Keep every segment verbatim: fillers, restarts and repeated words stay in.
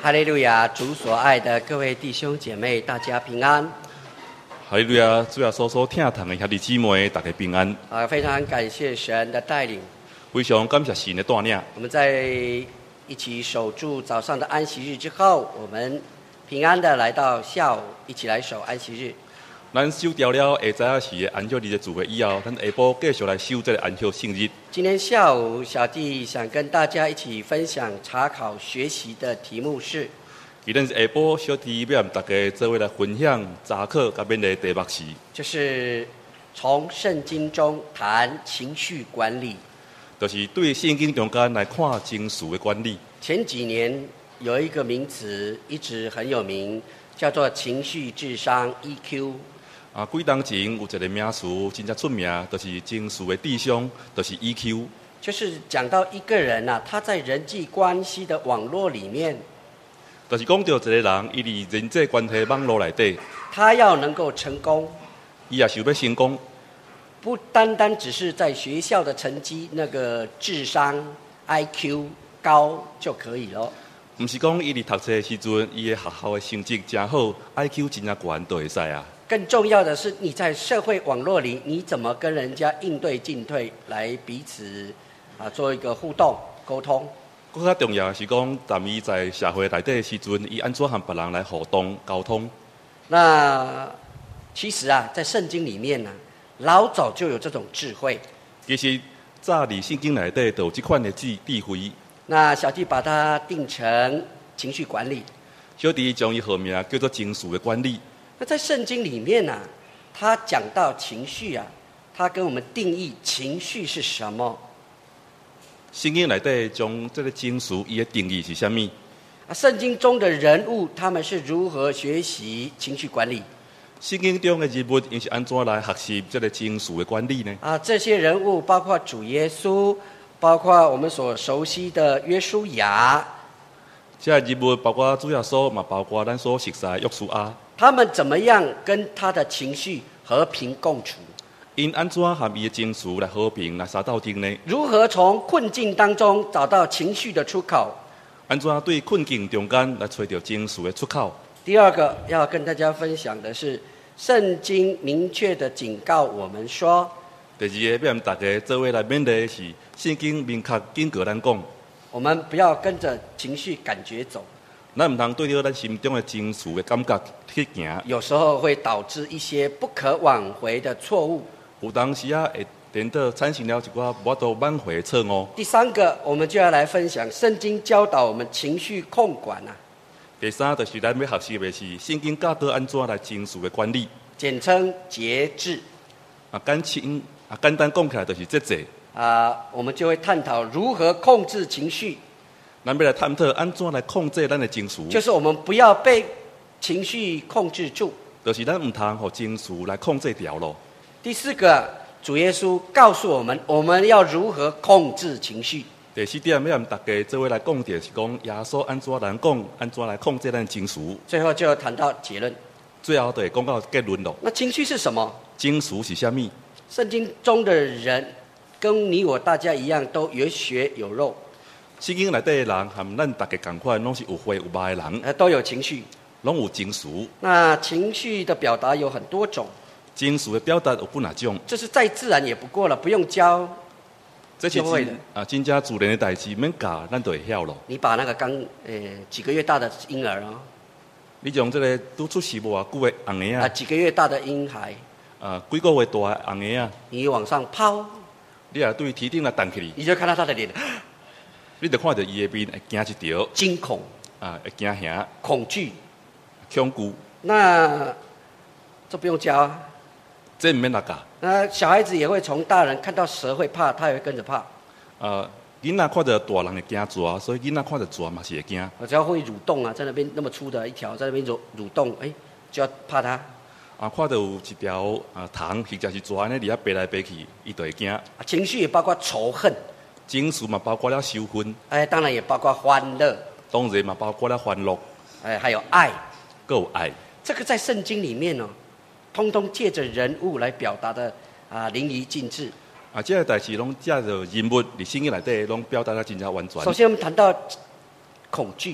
哈利路亚！主所爱的各位弟兄姐妹，大家平安。 哈利路亚！主要所所听堂的兄弟姊妹，大家平安。 啊，非常感谢神的带领， 非常感谢神的带领。 我们在一起守住早上的安息日之后，我们平安的来到下午，一起来守安息日。 咱守掉了下早时的安息日的聚会以后，咱下晡继续来守这个安息圣日。 今天下午，小弟想跟大家一起分享查考学习的题目是。 今天下晡，小弟要和大家做伙来分享查考甲勉励题目是， 就是从圣经中谈情绪管理。 就是对圣经中间来看情绪的管理。 前几年有一个名词一直很有名，叫做情绪智商 E Q。 啊，几当前有一个名词真正出名，就是情绪的智商，就是 E Q。 就是讲到一个人啊，他在人际关系的网络里面， 就是讲到一个人，伊伫人际关系网络内底， 他要能够成功， 伊也想要成功， 不单单只是在学校的成绩那个智商 I Q 高就可以了。 毋是讲伊伫读册的时阵，伊的学校的成绩真好 ，I Q 真正悬就会使啊。 更重要的是，你在社会网络里，你怎么跟人家应对进退，来彼此啊做一个互动沟通。 更较重要的是讲，当伊在社会内底的时阵，伊安怎和别人来互动沟通。 那其实啊，在圣经里面呢、啊，老早就有这种智慧。 其实早伫圣经内底就有这款的智智慧。 那小弟把它定成情绪管理。 小弟将伊号名叫做情绪的管理。 那在圣经里面呢、啊，他讲到情绪啊，他跟我们定义情绪是什么。 圣经内底将这个情绪伊的定义是什么？ 啊，圣经中的人物他们是如何学习情绪管理？ 圣经中的人物因是安怎来学习这个情绪的管理呢？ 啊，这些人物包括主耶稣，包括我们所熟悉的约书亚。 这个人物包括主耶稣，嘛包括咱所熟悉的约书亚。 他们怎么样跟他的情绪和平共处？ 因安怎和伊的情绪来和平来相斗阵呢？ 如何从困境当中找到情绪的出口？ 安怎对困境中间来找到情绪的出口？ 第二个要跟大家分享的是，圣经明确的警告我们说。 第二个要和大家做伙来勉励的是，圣经明确警告咱讲， 我们不要跟着情绪感觉走。 咱唔通对着咱心中的情绪的感觉去行， 有时候会导致一些不可挽回的错误。 有当时啊会颠倒产生了一寡无法挽回的错误。 第三个，我们就要来分享圣经教导我们情绪控管啊。 第三就是咱要学习的是圣经教导安怎来情绪的管理， 简称节制。 啊简清啊简单讲起来就是节制。 啊，我们就会探讨如何控制情绪。 咱要来探讨安怎来控制咱的情绪， 就是我们不要被情绪控制住， 就是咱唔通互情绪来控制掉咯。 第四个，主耶稣告诉我们，我们要如何控制情绪。 第四点要和大家做伙来讲的是讲耶稣安怎来讲，安怎来控制咱的情绪。 最后就谈到结论， 最后就会讲到结论咯。 那情绪是什么？ 情绪是什么？ 圣经中的人跟你我大家一样，都有血有肉。 圣经内底的人和咱大家同款，拢是有血有肉的人， 呃，都有情绪， 拢有情绪。 那情绪的表达有很多种， 情绪的表达有不哪种？ 这是再自然也不过了，不用教， 这是就会的啊，真正自然的代志，免教咱就会晓咯。 你把那个刚呃几个月大的婴儿哦， 你从这个拄出世无偌久的红婴啊啊， 几个月大的婴孩， 啊几个月大的红婴啊， 你往上抛， 你也对天顶来弹起， 你就看到他的脸， 你就看到伊的面会惊一条， 惊恐、 啊会惊吓、 恐惧。 恐惧。 那这不用教啊。 这唔免来教。 那小孩子也会从大人看到蛇会怕，他也会跟着怕。 啊，囡仔看到大人会惊蛇，所以囡仔看到蛇嘛是会惊。 只要会蠕动啊，在那边那么粗的一条，在那边蠕蠕动，哎，就要怕它。 啊，看到有一条啊虫或者是蛇安尼伫遐飞来飞去，伊就会惊。 情绪也包括仇恨， 情绪嘛包括了羞愤， 哎，当然也包括欢乐， 当然嘛包括了欢乐， 哎，还有爱。 还有爱。 这个在圣经里面哦，通通借着人物来表达的啊，淋漓尽致。 啊，这个代志拢借着人物伫圣经内底拢表达得真正完全。 首先，我们谈到恐惧。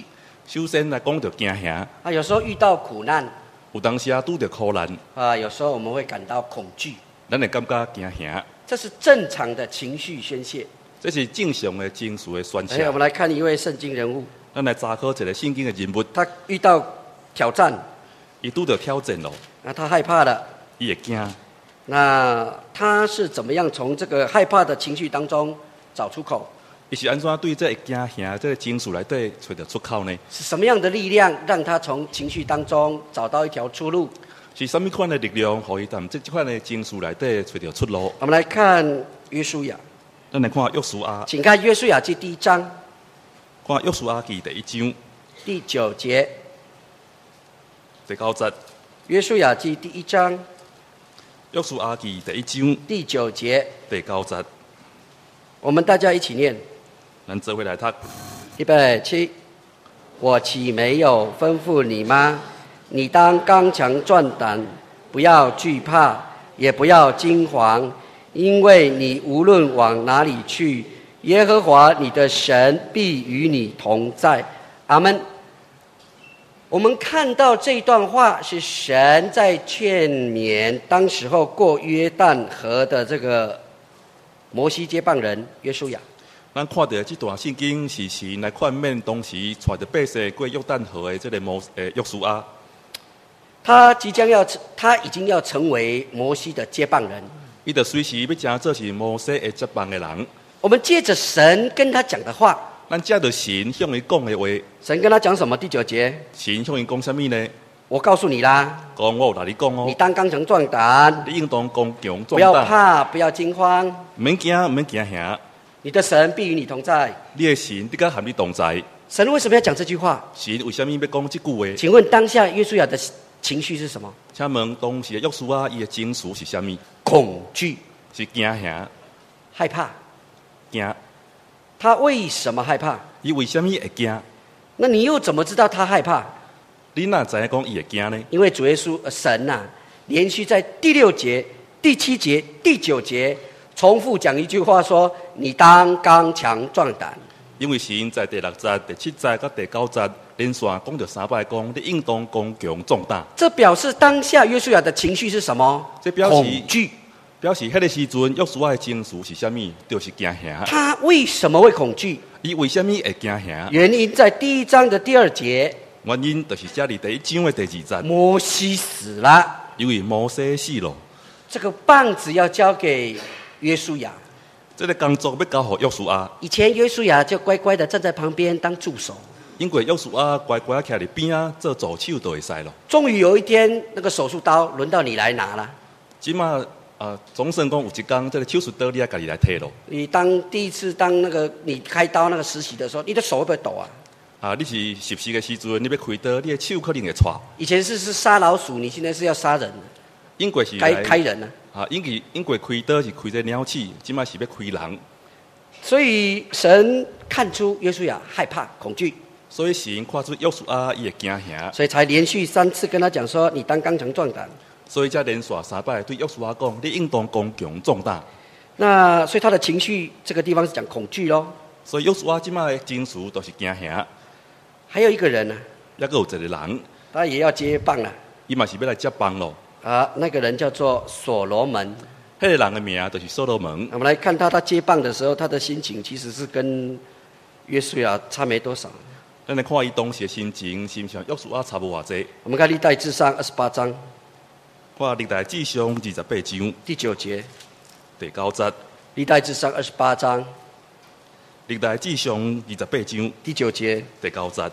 首先来讲到惊吓， 啊，有时候遇到苦难有当时啊拄着苦难， 啊，有时候我们会感到恐惧， 咱会感觉惊吓， 这是正常的情绪宣泄。 这是正常的情绪的宣哎，我泄。 们来看一位圣经人物， 咱来查考一个圣经的人物， 他遇到挑战， 伊拄着挑战咯， 啊，他害怕了。 伊会惊。 那他是怎么样从这个害怕的情绪当中找出口？ 伊是安怎对这个惊吓、这个情绪内底找到出口呢？ 是什么样的力量让他从情绪当中找到一条出路？ 是什么款的力量，互伊踮这款的情绪内底找到出路？ 我们来看约书亚， 咱来看约书亚， 请看约书亚记第一章看约书亚记第一章第九节。 第九节。 约书亚记第一章约书亚记第一章第九节， 第九节， 我们大家一起念。 咱做伙来读。 预备起，我岂没有吩咐你吗？你当刚强壮胆，不要惧怕，也不要惊惶，因为你无论往哪里去，耶和华你的神必与你同在。阿们。我们看到这段话是神在劝勉当时候过约旦河的这个摩西接棒人约书亚。 咱看到这段圣经是神来劝勉当时带着百姓过约旦河的这个摩诶约书亚， 他即将要，他已经要成为摩西的接棒人。 伊就随时要成做是摩西的接棒的人。 我们借着神跟他讲的话， 咱借着神向伊讲的话， 神跟他讲什么？第九节， 神向伊讲什么呢？ 我告诉你啦， 讲我有来你讲哦你，当刚强壮胆， 你应当刚强不要壮胆， 怕，不要惊慌， 唔免惊，唔免惊吓。 你的神必与你同在。 你的神你甲含你同在。 神为什么要讲这句话？ 神为什么要讲这句话？ 请问当下约书亚的情绪是什么？ 请问当时的约书亚伊的情绪是什么？ 恐惧、 是惊吓、 害怕。 惊。 他为什么害怕？ 伊为什么会惊？ 那你又怎么知道他害怕？ 你哪知影讲伊会惊呢？ 因为主耶稣、呃、神呐、啊，连续在第六节、第七节、第九节重复讲一句话说：“你当刚强壮胆。” 因为神在第六节、第七节甲第九节连续讲着三摆，讲你应当刚强壮胆。 这表示当下约书亚的情绪是什么？ 这表示恐惧。 表示迄个时阵，约书亚的情绪是什么？就是惊吓。 他为什么会恐惧？ 伊为什么会惊吓？ 原因在第一章的第二节。 原因就是这里第一章的第二节。 摩西死了， 因为摩西死了， 这个棒子要交给约书亚。 这个工作要交给约书亚。 以前约书亚就乖乖的站在旁边当助手。 因为约书亚乖乖徛伫边啊，做助手就会使咯。 终于有一天，那个手术刀轮到你来拿了。 即马啊，总算讲有一天，这个手术刀你要家己来摕咯。 你当第一次当那个你开刀那个实习的时候，你的手会不会抖啊？ 啊，你是实习的时阵，你要开刀，你的手可能会颤。 以前是是杀老鼠，你现在是要杀人， 因为是开开人呢、 啊。啊，因为因为开刀是开这鸟鼠，即马是要开人。 所以神看出约书亚害怕恐惧， 所以神看出约书亚伊会惊吓， 所以才连续三次跟他讲说：“你当刚强壮胆。” 所以才连续三摆对约书亚讲：“你应当刚强壮胆。” 那所以他的情绪这个地方是讲恐惧咯。 所以约书亚即马的情绪都是惊吓。 还有一个人呢、 啊，还有一个人， 他也要接棒了。 伊嘛是要来接棒咯。 啊，那个人叫做所罗门。 迄个人的名就是所罗门。 我们来看他，他接棒的时候，他的心情其实是跟约书亚差没多少。 咱来看伊当时的心情，是毋是约书亚差无偌济？ 我们看历代志上二十八章， 看历代志上二十八章第九节。 第九节。 历代志上二十八章， 历代志上二十八章第九节。 第九节。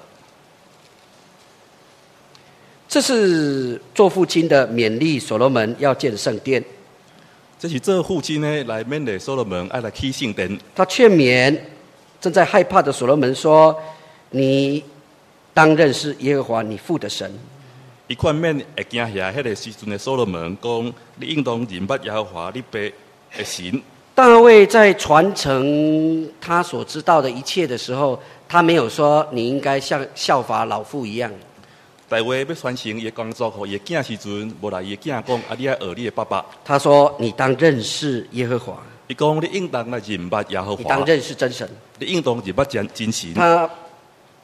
这是做父亲的勉励所罗门要建圣殿。 这是做父亲呢来勉励所罗门爱来起圣殿。 他劝勉正在害怕的所罗门说：“你当认识耶和华你父的神。” 伊劝勉会惊吓迄个时阵的所罗门讲：“你应当认捌耶和华你爸的神。” 大卫在传承他所知道的一切的时候，他没有说你应该像效法老父一样。 大卫要传承伊的工作，互伊的囝时阵，无来伊的囝讲：“啊，你爱学你的爸爸。” 他说：“你当认识耶和华。” 伊讲：“你应当来认捌耶和华。” 你当认识真神。 你应当认捌真真神。 他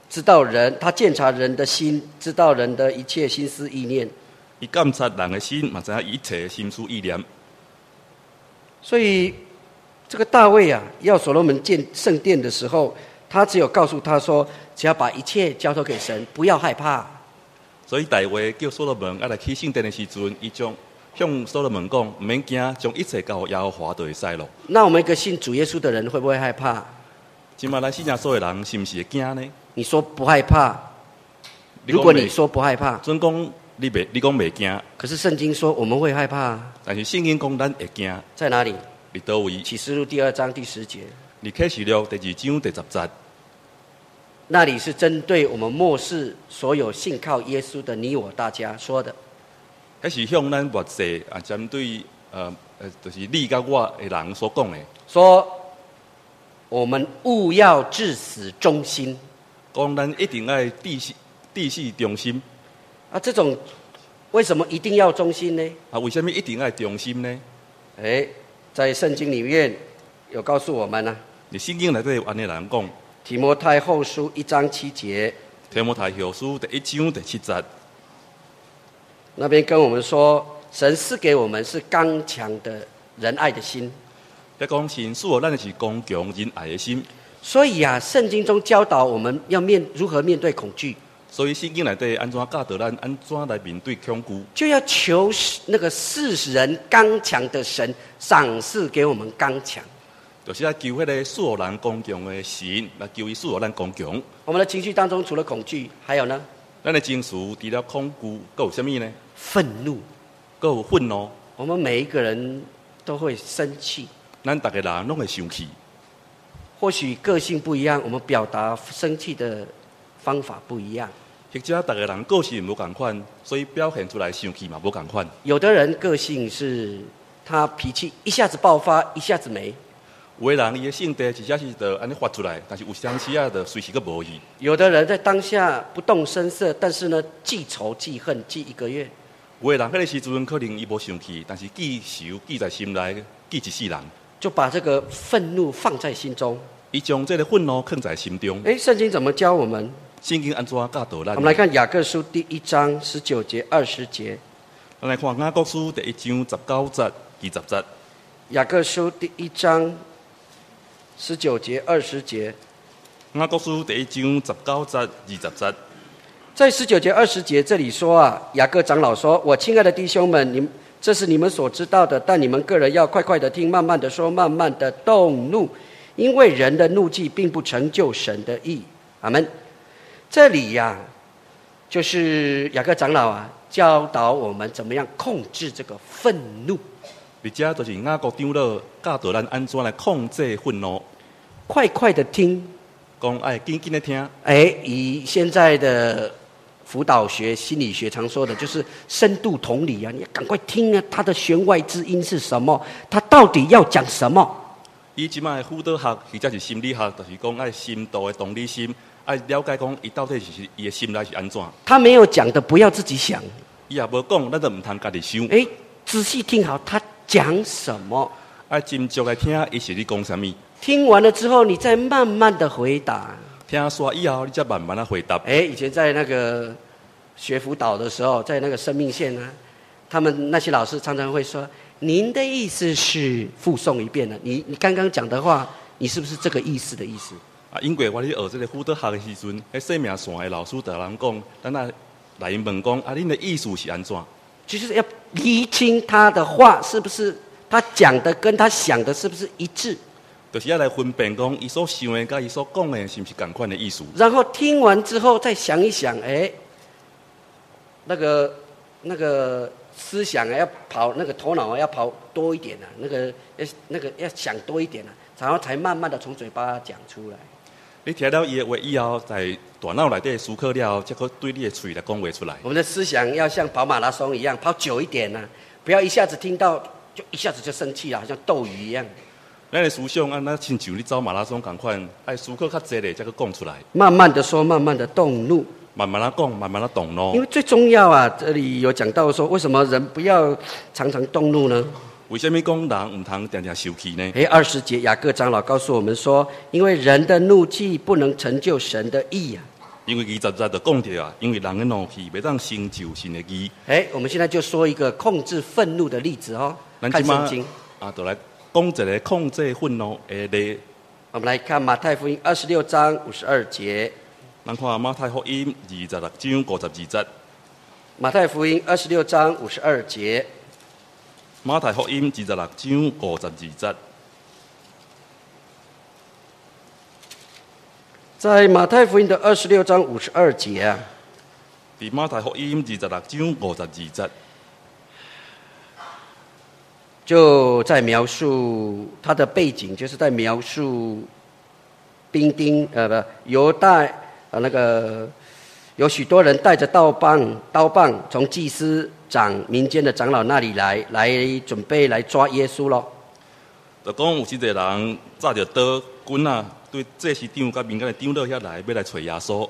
知道人，他鉴察人的心，知道人的一切心思意念。 伊监察人的心，嘛知影一切心思意念。 所以，这个大卫啊，要所罗门建圣殿的时候，他只有告诉他说，只要把一切交托给神，不要害怕。 所以大卫叫所罗门要来起圣殿的时阵，伊将向所罗门讲，唔免惊，将一切交耶和华就会使咯。 那我们一个信主耶稣的人会不会害怕？ 今麦咱信耶稣的人是不是会惊呢？ 你说不害怕，如果你说不害怕， 准讲你袂，你讲袂惊。可是圣经说我们会害怕。 但是圣经讲咱会惊。 在哪里？ 伫倒位？ 启示录第二章第十节。 你启示录第二章第十节。 那里是针对我们末世所有信靠耶稣的你我大家说的。 迄是向咱末世啊，针对呃呃，就是你甲我的人所讲的。 说我们务要至死忠心。 讲咱一定要地势地势忠心。 啊，这种为什么一定要忠心呢？ 啊，为什么一定要忠心呢？ 哎，在圣经里面有告诉我们呢、啊。 你圣经内底有安尼人讲。 提摩太后书一章七节。 提摩太后书第一章第七节。 那边跟我们说，神赐给我们是刚强的仁爱的心。 要讲神赐我咱的是刚强仁爱的心。 所以啊，圣经中教导我们要面如何面对恐惧。 所以圣经内底安怎教导咱安怎来面对恐惧？ 就要求那个世人刚强的神赏赐给我们刚强。 就是要求迄个使我人刚强的神，来求伊使我咱刚强。 我们的情绪当中，除了恐惧，还有呢？ 咱的情绪除了恐惧，还有什么呢？ 愤怒， 还有愤怒。 我们每一个人都会生气。 咱大家人拢会生气。 或许个性不一样，我们表达生气的方法不一样。 或者大家人个性无同款，所以表现出来生气嘛无同款。 有的人个性是他脾气一下子爆发，一下子没。 有的人伊的性格一下是就安尼发出来，但是有当时啊就随时个无去。 有的人在当下不动声色，但是呢记仇记恨记一个月。 有的人迄个时阵可能伊无生气，但是记仇记在心内，记一世人。就把这个愤怒放在心中。 伊将这个愤怒放在心中。 哎，圣经怎么教我们？ 圣经安怎教导咱？ 我们来看雅各书第一章十九节、二十节。 我们来看雅各书第一章十九节、二十节。 雅各书第一章十九节、二十节。 雅各书第一章十九节、二十节。 在十九节、二十节这里说啊，雅各长老说：“我亲爱的弟兄们，你们。”这是你们所知道的，但你们个人要快快的听，慢慢的说，慢慢的动怒，因为人的怒气并不成就神的意。阿们。这里呀、啊，就是雅各长老啊，教导我们怎么样控制这个愤怒。 而且就是雅各长老教导咱安怎来控制愤怒。 快快的听， 讲爱紧紧的听。 哎，以现在的辅导学、心理学常说的就是深度同理啊，你要赶快听啊，他的弦外之音是什么？他到底要讲什么？ 伊即摆辅导学或者是心理学，就是讲爱深度的同理心，爱了解讲伊到底是伊的心内是安怎。 他没有讲的，不要自己想。 伊也无讲，咱就唔通家己想。 哎，仔细听好，他讲什么？ 爱斟酌来听，伊是咧讲什么？ 听完了之后，你再慢慢的回答。 听煞以后，你再慢慢的回答。 哎，以前在那个学辅导的时候，在那个生命线啊，他们那些老师常常会说：“您的意思是复诵一遍了，你你刚刚讲的话，你是不是这个意思的意思？” 啊，因为我咧学这个辅导学的时阵，迄生命线的老师就人讲，咱啊来问讲啊，恁的意思是安怎？ 就是要厘清他的话是不是他讲的跟他想的是不是一致。 就是要来分辨讲，伊所想的甲伊所讲的是不是同款的意思。 然后听完之后再想一想，哎，那个那个思想啊，要跑那个头脑啊，要跑多一点啊，那个要那个要想多一点啊，然后才慢慢的从嘴巴讲出来。 你听了伊的话以后，在大脑内底思考了后，才可对你的嘴来讲话出来。 我们的思想要像跑马拉松一样跑久一点啊，不要一下子听到就一下子就生气了，好像斗鱼一样。 咱的思想安那亲像你走马拉松同款，爱思考较济咧，才可讲出来。 慢慢的说，慢慢的动怒。 慢慢的讲，慢慢的动怒。 因为最重要啊，这里有讲到说，为什么人不要常常动怒呢？ 为什么讲人唔通常常生气呢？ 哎，二十节雅各长老告诉我们说，因为人的怒气不能成就神的义啊。 因为二十节就讲着啊，因为人的怒气袂当成就神的义。 哎，我们现在就说一个控制愤怒的例子哦。看圣经啊，就来讲一个控制愤怒的例。 我们来看马太福音二十六章五十二节。 咱看马太福音二十六章五十二节。 马太福音二十六章五十二节。 马太福音二十六章五十二节。 在马太福音的二十六章五十二节啊， 在马太福音二十六章五十二节， 就在描述他的背景，就是在描述兵丁呃不犹大呃那个有许多人带着刀棒刀棒从祭司长民间的长老那里来，来准备来抓耶稣咯。 就讲有一个人揸着刀棍啊。对祭司长甲民间的长老遐来，要来找耶稣。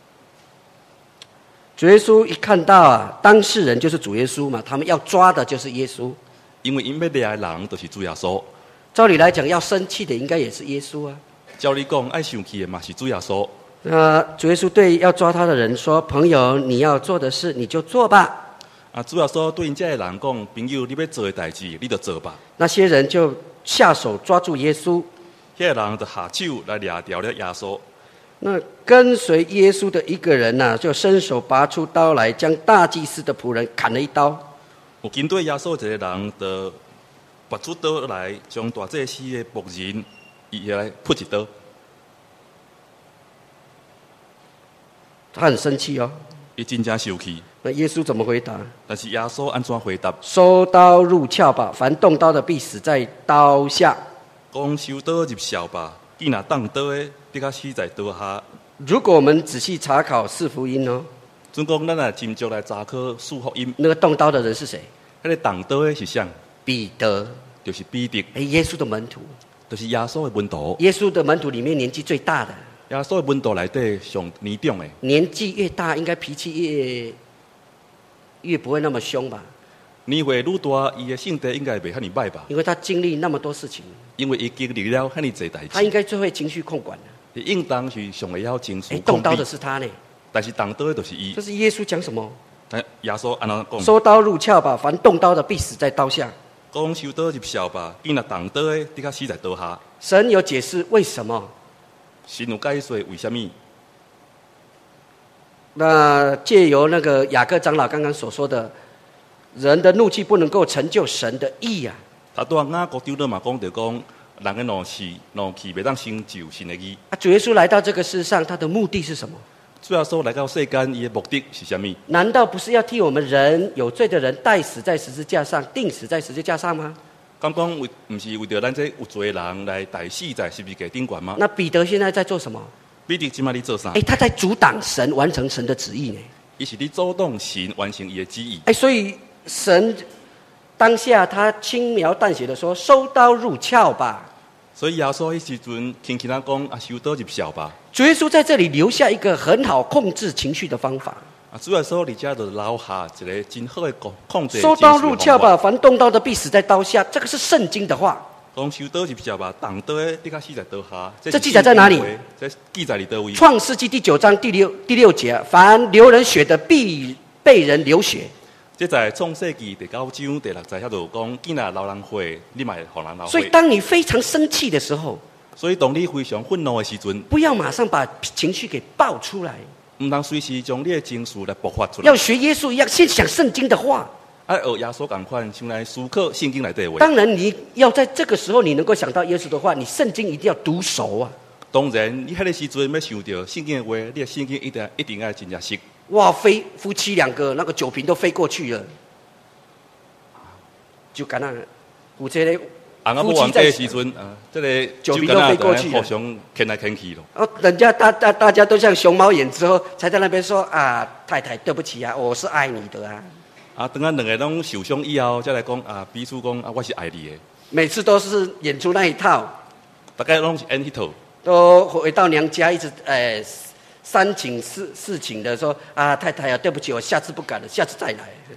主耶稣一看到啊，当事人就是主耶稣嘛，他们要抓的就是耶稣。 因为因要抓的人就是主耶稣。 照理来讲，要生气的应该也是耶稣啊。 照理讲，爱生气的嘛是主耶稣。 那主耶稣对要抓他的人说：“朋友，你要做的事，你就做吧。” 啊，主耶稣对因这的人讲：“朋友，你要做的代志，你就做吧。” 那些人就下手抓住耶稣。 那个人就下手来抓掉了耶稣。 那跟随耶稣的一个人呐、啊，就伸手拔出刀来，将大祭司的仆人砍了一刀。 有跟对耶稣一个人，就拔出刀来，将大祭司的仆人伊来扑一刀。 他很生气哦。 伊真正生气。 那耶稣怎么回答？ 但是耶稣安怎回答？ 收刀入鞘吧，凡动刀的必死在刀下。 讲收刀入鞘吧，既若动刀的，必甲死在刀下。 如果我们仔细查考四福音哦， 准讲咱来斟酌来查考四福音。 那个动刀的人是谁？ 那个动刀的是谁？ 彼得， 就是彼得。 哎，耶稣的门徒， 就是耶稣的门徒。 耶稣的门徒里面年纪最大的。 耶稣的门徒内底上年长的。 年纪越大，应该脾气越越不会那么凶吧？ 年岁愈大，伊的性格应该袂遐尼歹吧？ 因为他经历那么多事情。 因为伊经历了遐尼侪代志。 他应该最会情绪控管的。 应当是上会晓情绪控制。 动刀的是他呢。 但是动刀的就是伊。 这是耶稣讲什么？ 耶稣安怎讲？ 收刀入鞘吧，凡动刀的必死在刀下。 讲收刀入鞘吧，既若动刀的，的确死在刀下。 神有解释为什么？ 神有解释为什么？ 那借由那个雅各长老刚刚所说的，人的怒气不能够成就神的义啊。 他对雅各长老嘛讲着讲，人的怒气，怒气袂当成就神的义。 啊，主耶稣来到这个世上，他的目的是什么？ 主耶稣来到世间，伊的目的是什么？ 难道不是要替我们人有罪的人代死在十字架上，钉死在十字架上吗？ 刚讲为，不是为着咱这有罪的人来代死在十字架顶悬吗？ 那彼得现在在做什么？ 彼得今麦在做啥？ 哎，他在阻挡神完成神的旨意呢。 伊是伫阻挡神完成伊的旨意。 哎，所以神当下他轻描淡写的说：“收刀入鞘吧。” 所以耶稣迄时阵轻轻地讲：“啊，收刀入鞘吧。” 主耶稣在这里留下一个很好控制情绪的方法。 啊，主耶稣伫遮就留下一个真好的控制。 收刀入鞘吧，凡动刀的必死在刀下。这个是圣经的话。 讲收刀入鞘吧，动刀的的确死在刀下。 这记载在哪里？ 这记载伫叨位？ 创世纪第九章第六第六节，凡流人血的，必被人流血。 这在创世纪第九章第六节遐度讲，既然流人血，你嘛会互人流血。 所以，当你非常生气的时候， 所以当你非常愤怒的时阵， 不要马上把情绪给爆出来， 唔通随时将你的情绪来爆发出来。 要学耶稣一样，先想圣经的话。 啊，学耶稣同款，先来思考圣经内底的话。 当然，你要在这个时候你能够想到耶稣的话，你圣经一定要读熟啊。 当然，你迄个时阵要想到圣经的话，你的圣经一定一定要真正识。 哇，飞夫妻两个那个酒瓶都飞过去了，就敢那有这个夫妻在时阵啊，这个酒瓶都飞过去了， 互相牵来牵去咯。 哦，人家大大大家都像熊猫眼之后，才在那边说啊，太太对不起啊，我是爱你的啊。 啊，等下两个拢受伤以后，再来讲啊，彼此讲啊，我是爱你的。 每次都是演出那一套， 大概拢是演迄套。 都回到娘家，一直呃三请四四请的说啊，太太啊，对不起，我下次不敢了，下次再来。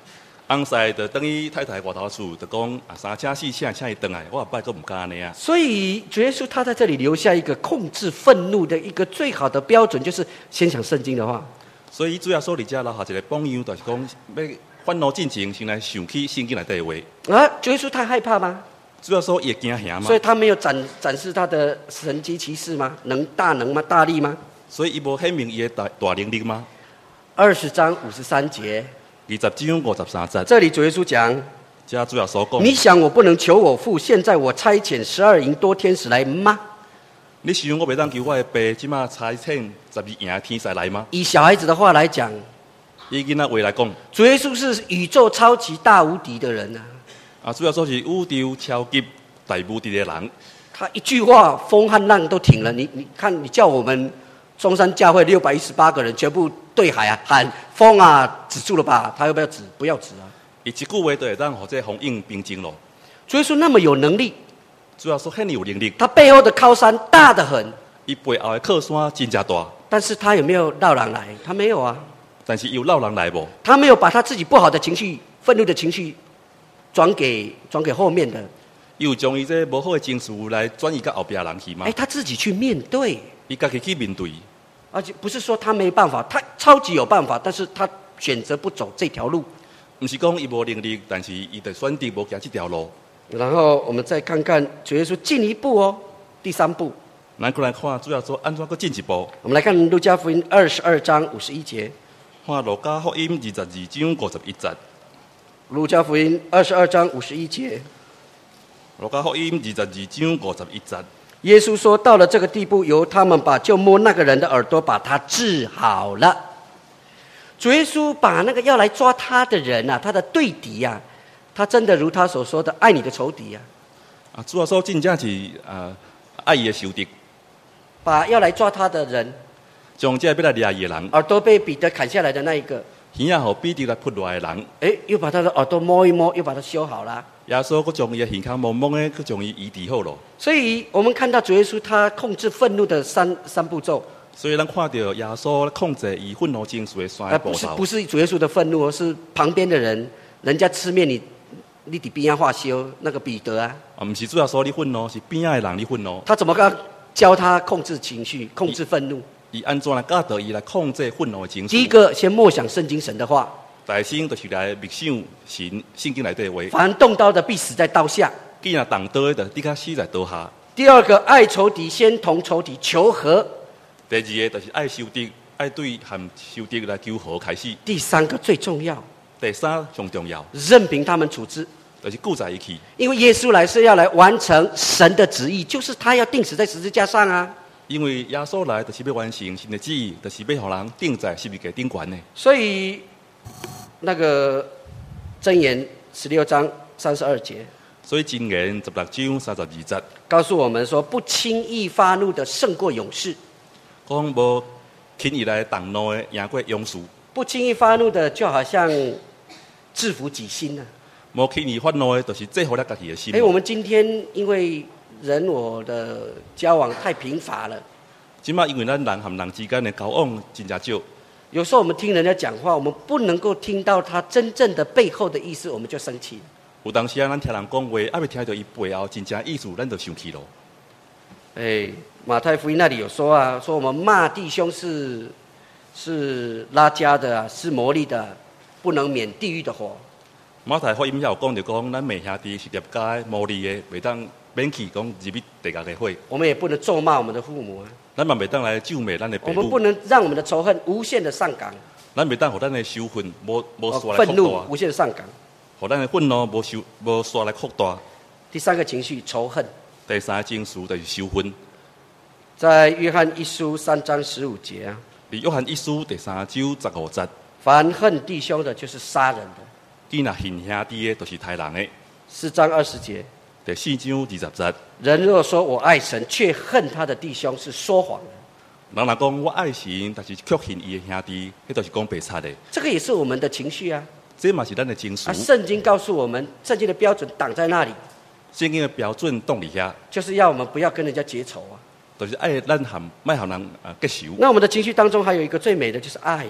翁婿就等于太太外头厝，就讲啊三请四请，请伊回来，我拜个唔敢安尼啊。 所以主耶稣他在这里留下一个控制愤怒的一个最好的标准，就是先讲圣经的话。 所以主要说，你家留下一个榜样，就是讲要烦恼进前，先来想起圣经内底的话。 啊，主耶稣他害怕吗？ 主要说也惊吓嘛。 所以他没有展展示他的神迹奇事吗？能大能吗？大力吗？ 所以伊无显明伊的大大能力吗？ 二十章五十三节， 二十章五十三节， 这里主耶稣讲： 这主要所讲。 你想我不能求我父，现在我差遣十二营多天使来吗？ 你想我袂当求我的爸，即马差遣十二营的天使来吗？ 以小孩子的话来讲， 以囡仔话来讲， 主耶稣是宇宙超级大无敌的人啊！ 啊，主要说是宇宙超级大无敌的人。 他一句话，风和浪都停了。你你看，你叫我们中山教会六百一十八个人全部对海啊喊风啊，止住了吧？他要不要止？不要止啊！ 伊一句话就会当或者风应平静咯。 主耶稣那么有能力， 主要说很有能力。 他背后的靠山大得很， 伊背后的靠山真正大。 但是他有没有绕人来？他没有啊。 但是有闹人来无？ 他没有把他自己不好的情绪、愤怒的情绪转给转给后面的。 又将伊这无好的情绪来转移到后边人去吗？ 哎，他自己去面对， 伊家己去面对。 而且不是说他没办法，他超级有办法，但是他选择不走这条路。 不是讲伊无能力，但是伊的选择无行这条路。 然后我们再看看主耶稣进一步哦，第三步。 咱过来看，主要说安怎个进一步？ 我们来看路加福音二十二章五十一节。 看路加福音二十二章五十一节。 路加福音二十二章五十一节。 路加福音二十二章五十一节。 耶稣说：“到了这个地步，由他们把就摸那个人的耳朵，把他治好了。”主耶稣把那个要来抓他的人啊，他的对敌啊，他真的如他所说的爱你的仇敌啊。 啊，主要说真正是呃爱伊的仇敌， 把要来抓他的人， 将这要来抓伊的人， 耳朵被彼得砍下来的那一个， 耳啊，互彼得来扑落来的人， 哎，又把他的耳朵摸一摸，又把它修好了。 耶稣佫将伊的耳孔摸摸的，佫将伊医治好了。 所以我们看到主耶稣他控制愤怒的三三步骤。 所以咱看到耶稣控制伊愤怒情绪的三个步骤。 不是不是主耶稣的愤怒，是旁边的人，人家吃面你，你伫边啊化修那个彼得啊。 啊，不是主要说你愤怒，是边仔的人你愤怒。 他怎么个教他控制情绪、控制愤怒？ 伊安怎来教导伊来控制愤怒的情绪？ 第一个，先默想圣经神的话。 大先就是来默想神圣经内底的话。 凡动刀的必死在刀下。 既然动刀的，就你较死在刀下。 第二个，爱仇敌，先同仇敌求和。 第二个就是爱仇敌，爱对和仇敌来求和开始。 第三个最重要。 第三上重要。 任凭他们处置。 就是顾在一起。 因为耶稣来是要来完成神的旨意，就是他要钉死在十字架上啊。 因为耶稣来就是要完成神的旨意，就是要让人钉在十字架顶悬的。 所以那个箴言十六章三十二节， 所以箴言十六章三十二节告诉我们说，不轻易发怒的胜过勇士。 讲无轻易来动怒的赢过勇士。 不轻易发怒的就好像制服己心啊。 无轻易发怒的，就是制服了家己的心。 哎，我们今天因为人我的交往太贫乏了， 今嘛因为咱人和人之间的交往真正少。 有时候我们听人家讲话，我们不能够听到他真正的背后的意思，我们就生气。 有当时啊，咱听人讲话，还未听到伊背后真正意思，咱就生气咯。 哎，马太福音那里有说啊，说我们骂弟兄是是拉加的、啊，是魔力的，不能免地狱的火。 马太福音也有讲就讲，咱妹兄弟是业家的、魔力的，袂当免去讲入去地狱的火。 我们也不能咒骂我们的父母啊。 咱嘛袂当来咒骂咱的父母。 我们不能让我们的仇恨无限的上纲。 咱袂当互咱的仇恨无无刷来愤怒扩大， 无限上纲。 互咱的愤怒无受无刷来扩大。 第三个情绪仇恨。 第三个情绪就是仇恨。 在约翰一书三章十五节啊。 伫约翰一书第三章十五节。 凡恨弟兄的，就是杀人的。 既若恨兄弟的，就是杀人的。 四章二十节。 第四章二十节。 人若说我爱神，却恨他的弟兄，是说谎的。 人若讲我爱神，但是却恨伊的兄弟，迄就是讲白贼的。 这个也是我们的情绪啊。 这嘛是咱的情绪。 啊，圣经告诉我们，圣经的标准挡在那里。 圣经的标准挡伫遐， 就是要我们不要跟人家结仇啊。 就是爱咱和卖和人啊结仇。 那我们的情绪当中还有一个最美的就是爱啊。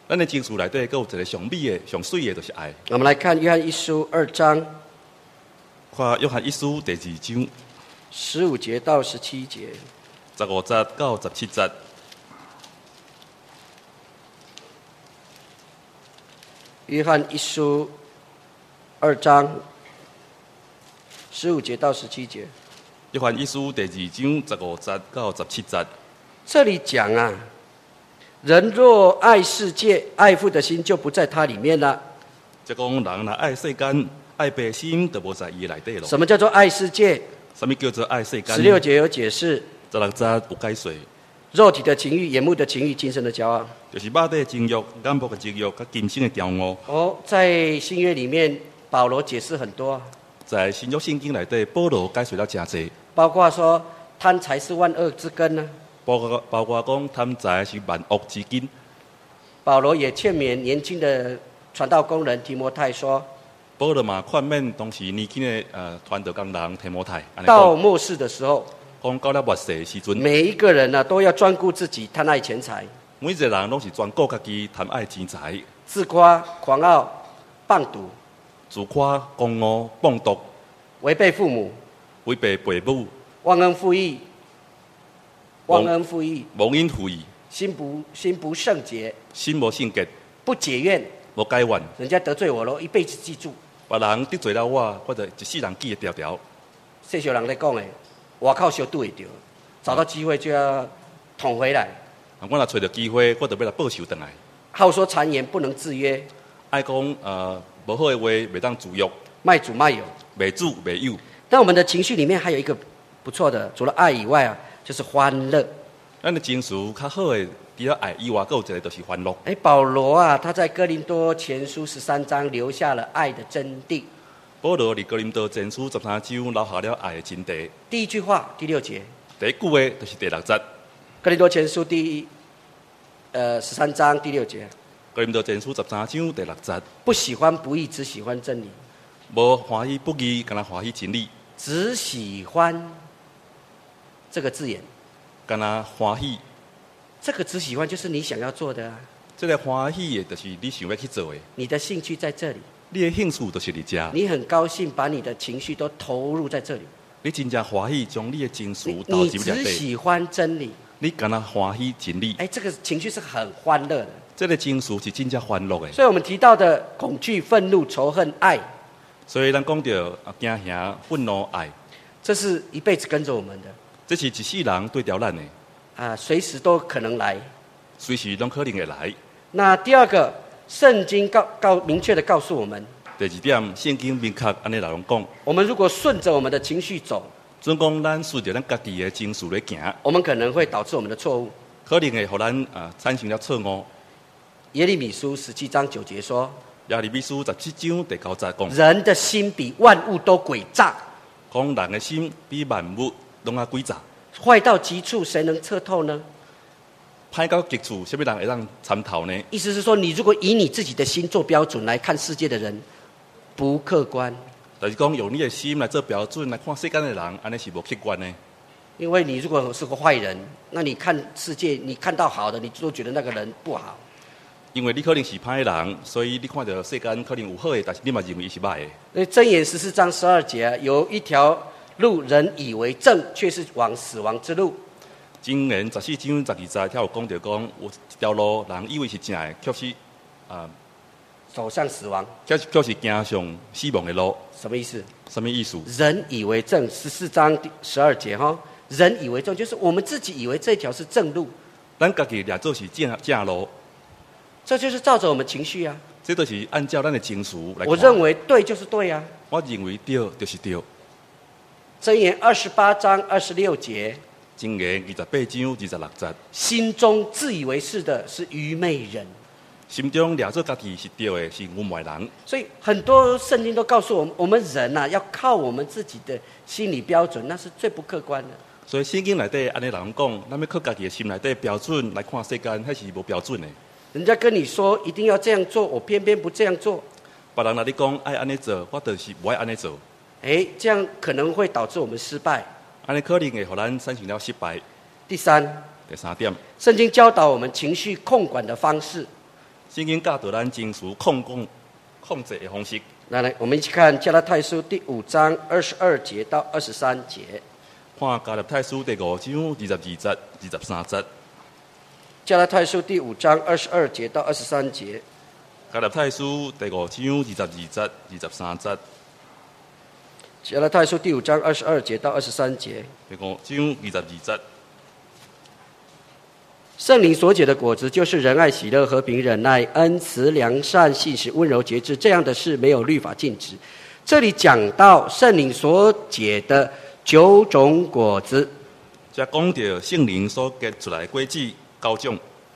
咱的情绪内底，佫有一个上美的、上水的，就是爱。 我们来看约翰一书二章看约翰一书第二章十五节到十七节。 十五节到十七节。 约翰一书二章十五节到十七节。 约翰一书第二章十五节到十七节。 这里讲啊，人若爱世界，爱父的心就不在他里面了。 即讲人若爱世间，爱父的心就无在伊内底咯。 什么叫做爱世界？ 什么叫做爱世间？ 十六节有解释。 十六节有解释。 肉体的情欲、眼目的情欲、今生的骄傲， 就是肉体的情欲、眼目的情欲、甲今生的骄傲。 哦，在新约里面，保罗解释很多， 在新约圣经内底，保罗解释了真济， 包括说贪财是万恶之根呢、啊。 包括包括讲贪财是万恶之根。 保罗也劝勉年轻的传道工人提摩太说， 保罗嘛劝勉当时年轻的呃传道工人提摩太， 到末世的时候， 讲到了末世的时阵， 每一个人呢、啊、都要专顾自己，贪爱钱财。 每一个人拢是专顾家己，贪爱钱财， 自夸、狂傲、棒赌， 自夸、狂傲、放毒， 违背父母， 违背父母， 忘恩负义，忘恩负义， 忘恩负义， 心不心不圣洁， 心无圣洁， 不解怨， 无解怨， 人家得罪我了，一辈子记住。 别人得罪了我，或者一世人记会条条。 世俗人在讲的，外口小对着，找到机会就要捅回来。 我若找到机会，我就要来报仇回来。 好说谗言，不能制约。 爱讲呃无好的话，袂当自约。 卖主卖友， 袂主袂友。 但我们的情绪里面还有一个不错的，除了爱以外啊，就是欢乐。 咱的情绪较好的，除了爱以外，还有一个就是欢乐。 哎，保罗啊，他在哥林多前书十三章留下了爱的真谛。 保罗伫哥林多前书十三章留下了爱的真谛。 第一句话，第六节。 第一句话就是第六节。 哥林多前书第一呃十三章第六节。 哥林多前书十三章第六节。 不喜欢不义，只喜欢真理。 无欢喜不义，敢若欢喜真理。 只喜欢这个字眼。 敢若欢喜。 这个只喜欢就是你想要做的啊。 这个欢喜的，就是你想要去做的。 你的兴趣在这里。 你的兴趣就是伫这。 你很高兴把你的情绪都投入在这里。 你真正欢喜将你的情绪投入你只喜欢真理。 你敢若欢喜真理。 哎，这个情绪是很欢乐的。 这个情绪是真正欢乐的。 所以我们提到的恐惧、愤怒、仇恨、爱。 所以咱讲到惊吓、愤怒、爱， 这是一辈子跟着我们的。 这是一世人对调咱的。 啊，随时都可能来。 随时都可能会来。 那第二个，圣经告告明确的告诉我们。 第二点，圣经明确安尼来讲， 我们如果顺着我们的情绪走， 准讲咱顺着咱家己的情绪来行， 我们可能会导致我们的错误， 可能会互咱啊产生了错误。 耶利米书十七章九节说， 耶利米书十七章第九节讲， 人的心比万物都诡诈， 讲人的心比万物拢啊诡诈， 坏到极处，谁能测透呢？ 歹到极处，什么人会让参透呢？ 意思是说，你如果以你自己的心做标准来看世界的人，不客观。 就是讲用你的心来做标准来看世间的人，安尼是无客观的。 因为你如果是个坏人，那你看世界，你看到好的，你就觉得那个人不好。 因为你可能是歹的人，所以你看到世间可能有好的，但是你嘛认为伊是歹的。 所以箴言十四章十二节、啊，有一条路人以为正，却是往死亡之路。 箴言十四章十二节，遐有讲到讲有一条路，人以为是正的，却是啊走向死亡， 却却是行上死亡的路。 什么意思？ 什么意思？ 人以为正，十四章十二节哈，人以为正，就是我们自己以为这条是正路， 咱家己掠做是正正路， 这就是照着我们情绪啊。 这都是按照咱的情绪来看。 我认为对就是对啊。 我认为对就是对。 箴言二十八章二十六节。 箴言二十八章二十六节。 心中自以为是的是愚昧人。 心中掠做家己是对的，是愚昧人。 所以很多圣经都告诉我们，我们人呐、啊、要靠我们自己的心理标准，那是最不客观的。 所以圣经内底安尼人讲，咱要靠家己的心内底标准来看世间，那是无标准的。 人家跟你说一定要这样做，我偏偏不这样做。 别人若你讲爱安尼做，我就是不爱安尼做。 哎，这样可能会导致我们失败。 安尼可能会互咱产生了失败。 第三， 第三点， 圣经教导我们情绪控管的方式。 圣经教导咱情绪控控控制的方式。 来来，我们一起看加拉太书第五章二十二节到二十三节。 看加拉太书第五章二十二节、二十三节。 加拉太书第五章二十二节到二十三节。 加拉太书第五章二十二节、二十三节。 加拉太书第五章二十二节到二十三节。 第五章二十二节。 圣灵所结的果子，就是仁爱、喜乐、和平、忍耐、恩慈、良善、信实、温柔、节制，这样的事没有律法禁止。这里讲到圣灵所结的九种果子， 这讲到圣灵所结出来的果子九种。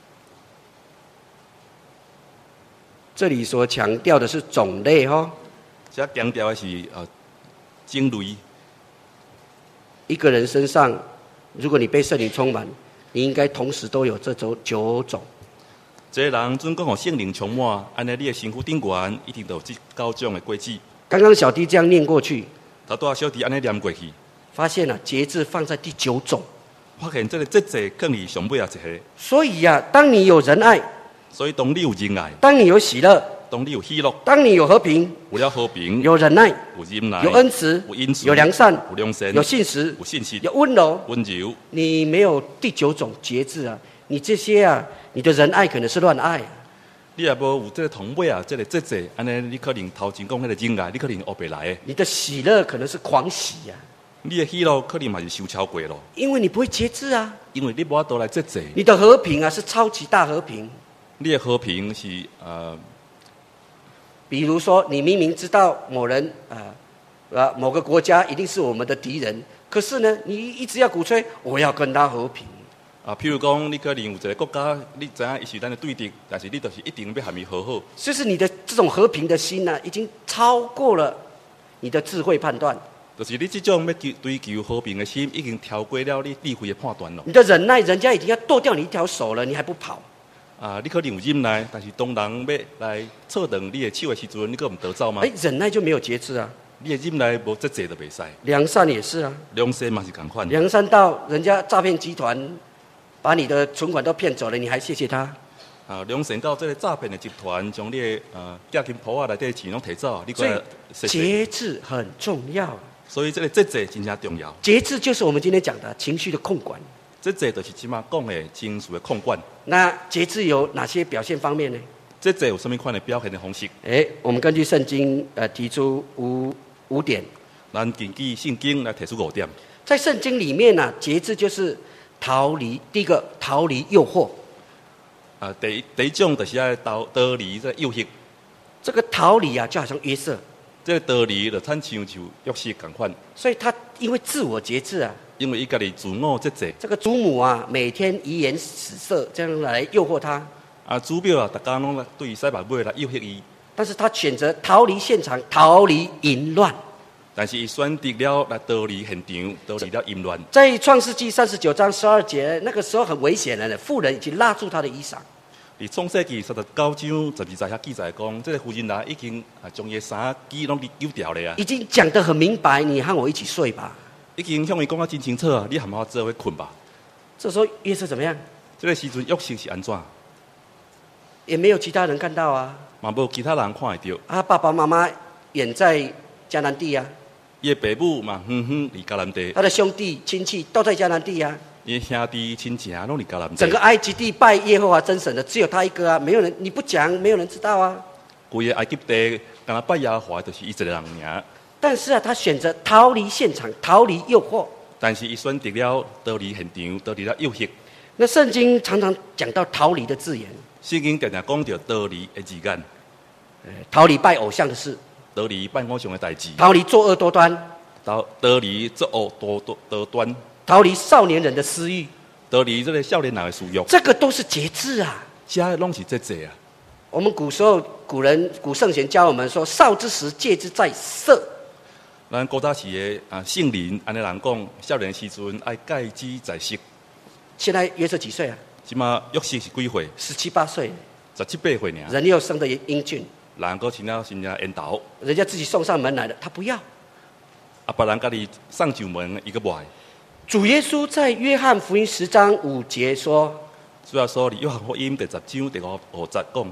这里所强调的是种类哦。 这强调的是呃种类。 一个人身上，如果你被圣灵充满，你应该同时都有这种九种。 这个人准讲互圣灵充满，安尼你的身躯顶悬一定都有这九种的果子。 刚刚小弟这样念过去， 头拄仔小弟安尼念过去， 发现了、啊、节制放在第九种， 发现这个节制更是上尾啊一个。 所以呀、啊，当你有仁爱， 所以当你有仁爱， 当你有喜乐， 当你有喜乐， 当你有和平， 有了和平， 有忍耐， 有忍耐， 有恩慈， 有恩慈， 有良善， 有良善， 有信实， 有信实， 有温柔， 温柔。 你没有第九种节制啊，你这些啊，你的仁爱可能是乱爱、啊。 你也无有这个同尾啊，这个节制，安尼你可能头前讲迄个仁爱，你可能学不来的。 你的喜乐可能是狂喜啊， 你的喜乐可能嘛是受超过咯， 因为你不会节制啊。 因为你无法度来节制。 你的和平啊是超级大和平。 你的和平是呃， 比如说你明明知道某人啊啊、呃、某个国家一定是我们的敌人，可是呢，你一直要鼓吹我要跟他和平。 啊，譬如讲，你可能有一个国家，你知影伊是咱的对敌，但是你就是一定要和伊和好。 就是你的这种和平的心呢、啊，已经超过了你的智慧判断。 就是你这种要追求和平的心，已经超过了你智慧的判断了。 你的忍耐，人家已经要剁掉你一条手了，你还不跑？ 啊，你可能有忍耐，但是当人要来挫断你的手的时阵，你可唔得走吗？ 哎，忍耐就没有节制啊。 你的忍耐无节制就袂使。 良善也是啊， 良善嘛是同款。 良善到人家诈骗集团把你的存款都骗走了，你还谢谢他？ 啊，良善到这个诈骗的集团将你的呃押金铺啊内底钱拢摕走，你过来谢谢。 节制很重要。 所以这个节制真正重要。 节制就是我们今天讲的情绪的控管。 节制就是即马讲的情绪的控管。 那节制有哪些表现方面呢？ 节制有什么款的表现的方式？ 哎，我们根据圣经呃提出五五点。 咱根据圣经来提出五点。 在圣经里面呢、啊，节制就是逃离第一个逃离诱惑。 啊，第一第一种就是要逃逃离这诱惑。 这个逃离啊，就好像约瑟。 这个逃离就参像像约瑟同款。 所以他因为自我节制啊。 因为伊家己自我节制。 这个祖母啊，每天遗言死色，这样来诱惑他。 啊，祖母啊，大家拢来对西北尾来诱惑伊。 但是他选择逃离现场，逃离淫乱。 但是伊选择了来逃离现场，逃离了淫乱。 在创世纪三十九章十二节，那个时候很危险了，妇人已经拉住他的衣裳。 伫创世纪三十九章十二节遐记载讲，这个妇人啊已经啊将伊衫机拢丢掉了啊。 已经讲得很明白，你和我一起睡吧。 已经向伊讲啊真清楚啊，你和我做伙困吧。 这时候约瑟怎么样？ 这个时阵约瑟是安怎？ 也没有其他人看到啊。 嘛无其他人看会到。 啊，爸爸妈妈远在迦南地啊。 伊的父母嘛远远离迦南地。 他的兄弟亲戚都在迦南地啊。 伊兄弟亲戚啊，拢离迦南地。 整个埃及地拜耶和华真神的只有他一个啊，没有人，你不讲，没有人知道啊。 规个埃及地，干那拜耶和华就是伊一个人尔。 但是啊，他选择逃离现场，逃离诱惑。 但是伊选择了逃离现场，逃离了诱惑。 那圣经常常讲到逃离的字眼。 圣经常常讲到逃离的字眼。 逃离拜偶像的事。 逃离拜偶像的代志。 逃离作恶多端。 逃逃离作恶多多多端。 逃离少年人的私欲。 逃离这个少年人的私欲。 这个都是节制啊。 这拢是节制啊。 我们古时候古人古圣贤教我们说，少之时戒之在色。 咱古早时的啊圣人安尼人讲，少年时阵爱戒之在色。 现在约瑟几岁啊？ 即马约瑟是几岁？ 十七八岁。 十七八岁呢。 人又生得英俊。 人个生了生了缘投。 人家自己送上门来的，他不要。 啊，别人家己送上门，伊个不爱。 主耶稣在约翰福音十章五节说：“ 主要说，你约翰福音第十章第五五节讲，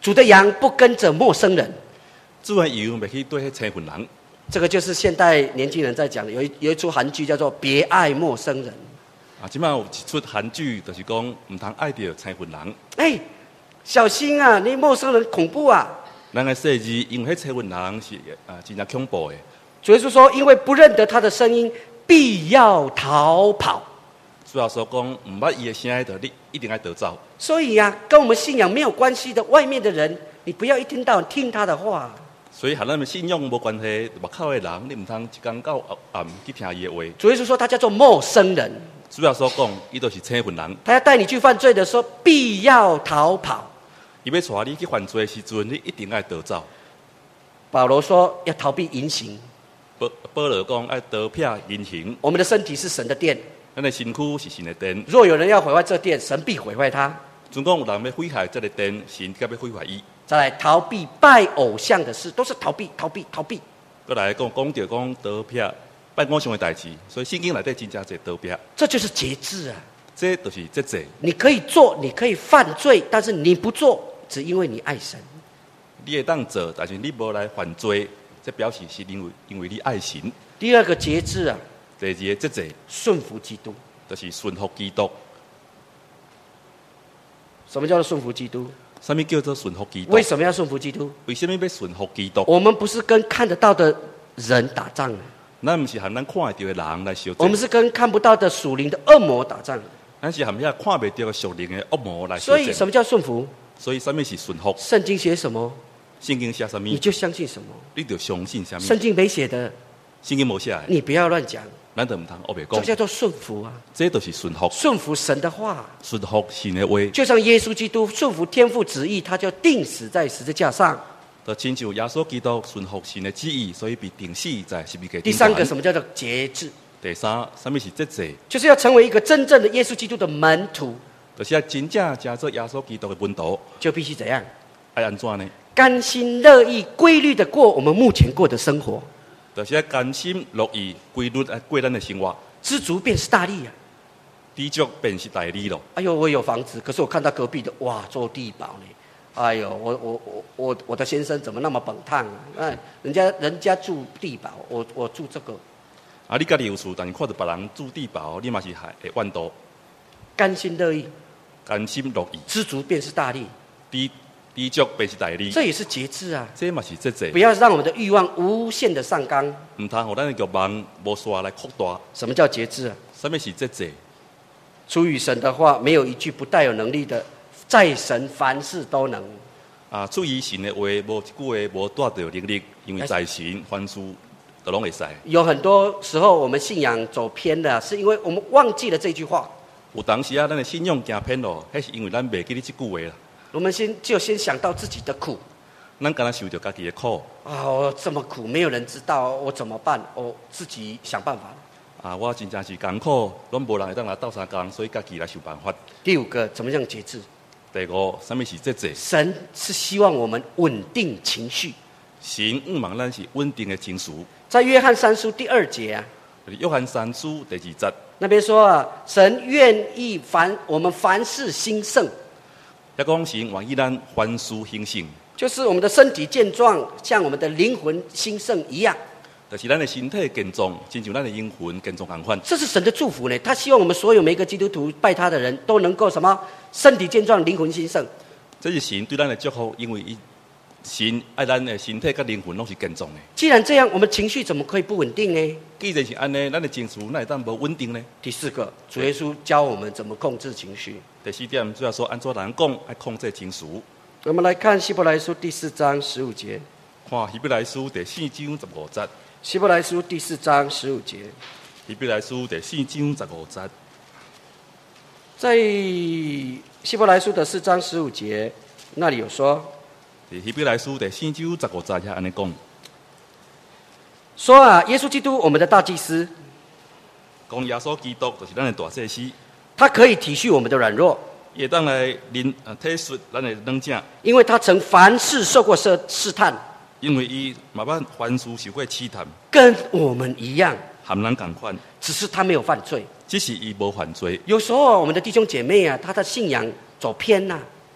主的羊不跟着陌生人。 主的羊袂去对迄青云人。 这个就是现代年轻人在讲的，有一有一出韩剧叫做《别爱陌生人》。 啊，即摆有一出韩剧，就是讲唔通爱着青云人。 哎，小心啊！你陌生人恐怖啊！ 咱的世字，因为迄青云人是啊真正恐怖的。 主耶稣说：“因为不认得他的声音，必要逃跑。” 主要说讲唔捌伊的声的，你一定要得走。 所以呀、啊，跟我们信仰没有关系的外面的人，你不要一听到听他的话。 所以和咱的信仰无关系，外口的人你唔通一天到暗去听伊的话。 主耶稣说他叫做陌生人。 主要说讲，伊都是青云人。 他要带你去犯罪的时候，必要逃跑。 伊要带你去犯罪的时阵，你一定要得走。 保罗说要逃避淫行。 保保罗讲要逃避淫行。 我们的身体是神的殿， 咱的身躯是神的殿。 若有人要毁坏这殿，神必毁坏他。 总讲有人要毁害这个殿，神该要毁坏伊。 再来逃避拜偶像的事，都是逃避、逃避、逃避。 再来讲讲着讲逃避拜偶像的代志，所以圣经内底真正侪逃避。 这就是节制啊！ 这就是节制。 你可以做，你可以犯罪，但是你不做，只因为你爱神。 你会当做，但是你无来犯罪，这表示是因为因为你爱神。 第二个节制啊， 第二个节制， 顺服基督， 就是顺服基督。 什么叫做顺服基督？ 什么叫做顺服基督？ 为什么要顺服基督？ 为什么要顺服基督？ 我们不是跟看得到的人打仗啊， 咱不是和咱看得到的人来相战。 我们是跟看不到的属灵的恶魔打仗。 咱是和遐看不到的属灵的恶魔来相战。 所以什么叫顺服？ 所以什么是顺服？ 圣经写什么， 圣经写什么， 你就相信什么。 你就相信什么。 圣经没写的， 圣经无写的， 你不要乱讲。 咱就唔通黑白讲。 这叫做顺服啊！ 这就是顺服。 顺服神的话， 顺服神的话。 就像耶稣基督顺服天父旨意，他就钉死在十字架上。 就亲像耶稣基督顺服神的旨意，所以被钉死在十字架。 第三个，什么叫做节制？ 第三，什么是节制？ 就是要成为一个真正的耶稣基督的门徒。 就是要真正加做耶稣基督的门徒， 就必须怎样？ 要安怎呢？ 甘心乐意、规律的过我们目前过的生活。 就是要甘心乐意、规律来过咱的生活。 知足便是大利啊！ 知足便是大利咯。 哎呦，我有房子，可是我看到隔壁的哇，做地堡呢。哎呦，我我我我我的先生怎么那么本烫啊？哎，人家人家住地堡，我我住这个。 啊，你家己有厝，但是看到别人住地堡，你嘛是会怨妒。 甘心乐意， 甘心乐意， 知足便是大利。 知知足便是大利。 这也是节制啊！ 这嘛是节制。 不要让我们的欲望无限的上纲。 唔通让咱的欲望无煞来扩大。 什么叫节制啊？ 什么是节制？ 出于神的话，没有一句不带有能力的。在神凡事都能。 啊，出于神的话，无一句话无带着能力，因为在神凡事都拢会使。 有很多时候我们信仰走偏了，是因为我们忘记了这句话。 有当时啊，咱的信仰行偏咯，迄是因为咱袂记得这句话啦。 我们先就先想到自己的苦。 咱敢若受着家己的苦。 啊、哦，这么苦，没有人知道，我怎么办？我自己想办法。 啊，我真正是艰苦，拢无人会当来斗相共，所以家己来想办法。 第五个，怎么样节制？ 第五，什么是节制？ 神是希望我们稳定情绪。 神希望咱是稳定的情绪。 在约翰三书第二节啊， 约翰三书第二节那边说啊，神愿意凡我们凡事兴盛。 也讲神愿意咱凡事兴盛， 就是我们的身体健壮，像我们的灵魂兴盛一样。 就是咱的身体健壮，亲像咱的灵魂健壮同款。 这是神的祝福呢，他希望我们所有每一个基督徒拜他的人都能够什么？身体健壮，灵魂兴盛。 这是神对咱的祝福，因为伊神爱咱的身体跟灵魂拢是健壮的。 既然这样，我们情绪怎么可以不稳定呢？ 既然是安尼，咱的情绪哪会当无稳定呢？ 第四个，主耶稣教我们怎么控制情绪。 第四点，主要说按照人讲，爱控制情绪。 我们来看希伯来书第四章十五节。 看希伯来书第四章十五节。 希伯来书第四章十五节。 希伯来书第四章十五节。 在希伯来书的四章十五节那里有说， 希伯来书第四章十五节遐安尼讲， 说啊，耶稣基督我们的大祭司， 讲耶稣基督就是咱的大祭司， 他可以体恤我们的软弱， 也当来忍呃体恤咱的软弱， 因为他曾凡事受过试试探， 因为伊慢慢凡事受过试探， 跟我们一样， 和咱同款， 只是他没有犯罪。 只是伊无犯罪。 有时候我们的弟兄姐妹啊，他的信仰走偏了、啊。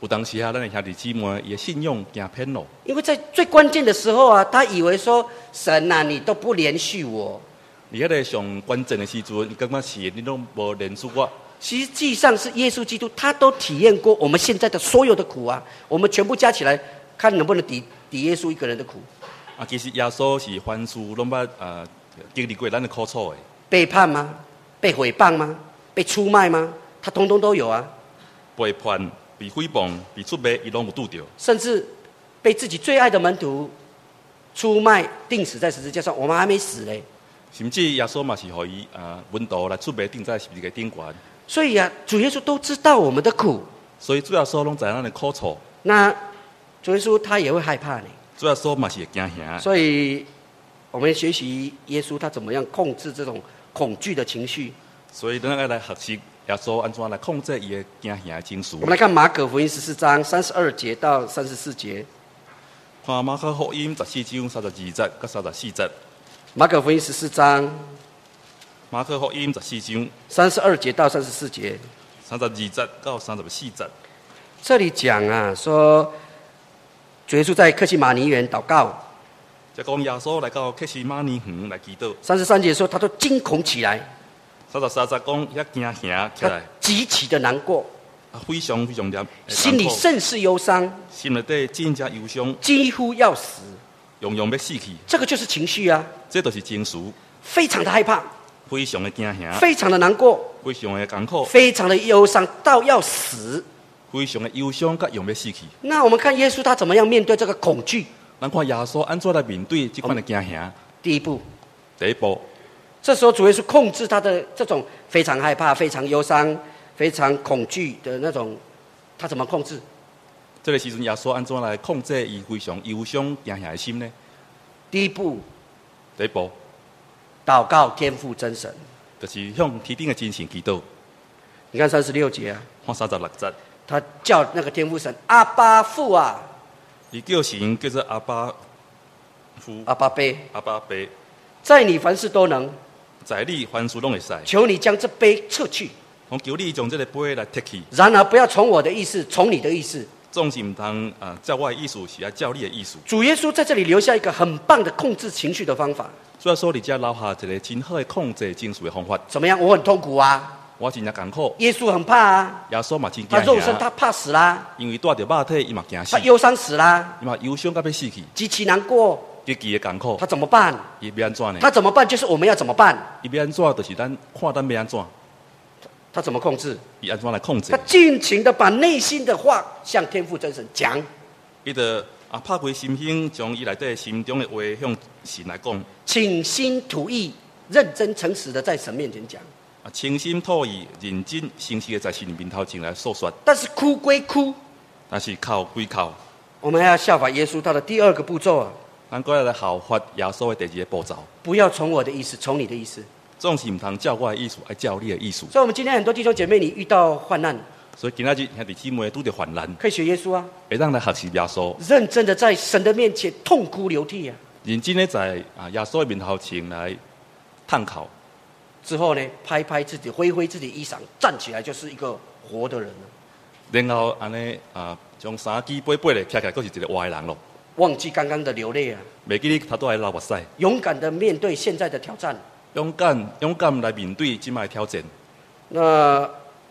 有当时啊，咱的兄弟姊妹伊的信仰行偏了， 因为在最关键的时候啊，他以为说神啊，你都不连续我。 伫迄个上关键的时阵，你感觉是你拢无连续我。 实际上是耶稣基督，他都体验过我们现在的所有的苦啊，我们全部加起来，看能不能抵抵耶稣一个人的苦。 啊，其实耶稣是凡事拢捌呃经历过咱的苦楚的。 背叛吗？被诽谤吗？被出卖吗？他通通都有啊。 背叛、被诽谤、被出卖，伊拢有拄着。 甚至被自己最爱的门徒出卖、钉死在十字架上，我们还没死嘞。 甚至耶稣嘛是互伊啊门徒来出卖钉在十字架顶悬。 所以啊，主耶稣都知道我们的苦， 所以主耶稣拢知咱的苦楚。 那主耶稣他也会害怕呢。 主耶稣嘛是会惊吓。 所以我们学习耶稣他怎么样控制这种恐惧的情绪。 所以咱要来学习耶稣安怎来控制伊的惊吓的情绪。 我们来看马可福音十四章三十二节到三十四节。 看马可福音十四章三十二节到三十四节。 马可福音十四章。 马可福音十四章三十二节到三十四节， 三十二节到三十四节。 这里讲啊，说主耶稣在客西马尼园祷告。 就讲耶稣来到客西马尼园来祈祷。 三十三节说，他都惊恐起来。 三十三节讲遐惊吓起来， 极其的难过， 啊，非常非常的心里甚是忧伤， 心里底真正忧伤， 几乎要死， 样样要死去。 这个就是情绪啊， 这就是情绪， 非常的害怕。 非常的惊吓， 非常的难过， 非常的艰苦， 非常的忧伤到要死， 非常的忧伤，甲用要死去。 那我们看耶稣他怎么样面对这个恐惧？ 咱看耶稣安怎来面对这款的惊吓。 第一步， 第一步， 这时候主耶稣控制他的这种非常害怕、非常忧伤、非常恐惧的那种，他怎么控制？ 这个时阵耶稣安怎来控制伊非常忧伤惊吓的心呢？ 第一步， 第一步。 祷告天父真神， 就是向天顶的真神祈祷。 你看三十六节啊， 看三十六节， 他叫那个天父神阿爸父啊， 伊叫神叫做阿爸父， 阿爸杯， 阿爸杯， 在你凡事都能， 在你凡事拢会使。 求你将这杯撤去， 我求你将这个杯来剔去。 然而不要从我的意思，从你的意思。 总是唔通啊，照我的意思，是要照你的意思。 主耶稣在这里留下一个很棒的控制情绪的方法。 所以说，你遮留下一个真好的控制情绪的方法。 怎么样？我很痛苦啊， 我真正艰苦。 耶稣很怕啊， 耶稣嘛真惊他肉身他怕死啦， 因为带着肉体，伊嘛惊死。 他忧伤死啦， 伊嘛忧伤到要死去， 极其难过， 极其的艰苦。 他怎么办？ 伊要安怎呢？ 他怎么办？就是我们要怎么办？ 伊要安怎？就是咱看咱要安怎。 他怎么控制？ 伊安怎来控制？ 他尽情的把内心的话向天父真神讲。 伊就啊拍开心胸，将伊内底心中的话向神来讲。 倾心吐意，认真诚实的在神面前讲。 啊，倾心吐意，认真诚实的在神面头前来诉说。 但是哭归哭， 但是哭归哭。 我们要效法耶稣他的第二个步骤啊。 咱过来来效法耶稣的第二个步骤。 不要从我的意思，从你的意思。 总是唔通照我的意思，爱照你的意思。 所以，我们今天很多弟兄姐妹，你遇到患难， 所以今仔日兄弟姊妹拄着患难， 可以学耶稣啊， 会当来学习耶稣， 认真的在神的面前痛哭流涕啊。 认真的在啊耶稣的面头前来叹口。 之后呢，拍拍自己，挥挥自己衣裳，站起来就是一个活的人了。 然后安尼啊，将衫机背背咧，徛起来，佫是一个活的人咯。 忘记刚刚的流泪啊， 袂记你头拄来流目屎。 勇敢的面对现在的挑战。 勇敢，勇敢来面对今麦挑战。 那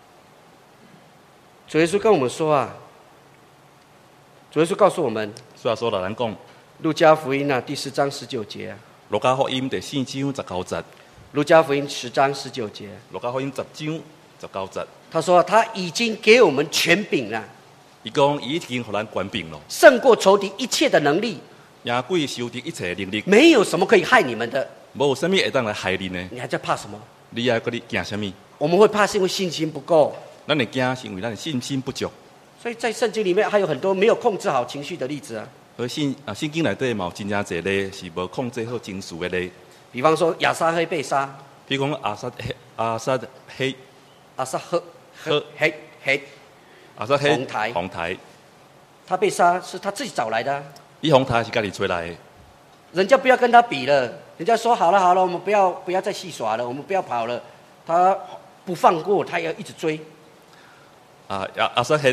主耶稣跟我们说啊，主耶稣告诉我们， 所以说老人讲， 路加福音啊第十章十九节啊， 路加福音第四章十九节， 路加福音十章十九节， 路加福音十章十九节， 他说他已经给我们权柄了， 伊讲伊已经互咱权柄咯， 胜过仇敌一切的能力， 赢过仇敌一切的能力， 没有什么可以害你们的。 无有啥物会当来害你呢？ 你还在怕什么？ 你还搁你惊啥物？ 我们会怕是因为信心不够。 咱会惊是因为咱的信心不足。 所以在圣经里面还有很多没有控制好情绪的例子啊。 所以圣啊圣经内底嘛有真正侪例是无控制好情绪的例。 比方说亚撒黑被杀， 比如讲阿撒黑阿撒黑阿撒黑黑黑黑， 阿撒黑红台红台， 他被杀是他自己找来的、啊。 伊红台是家己找来的。 人家不要跟他比了，人家说好了好了，我们不要不要再戏耍了，我们不要跑了。他不放过，他要一直追。 啊，阿阿撒黑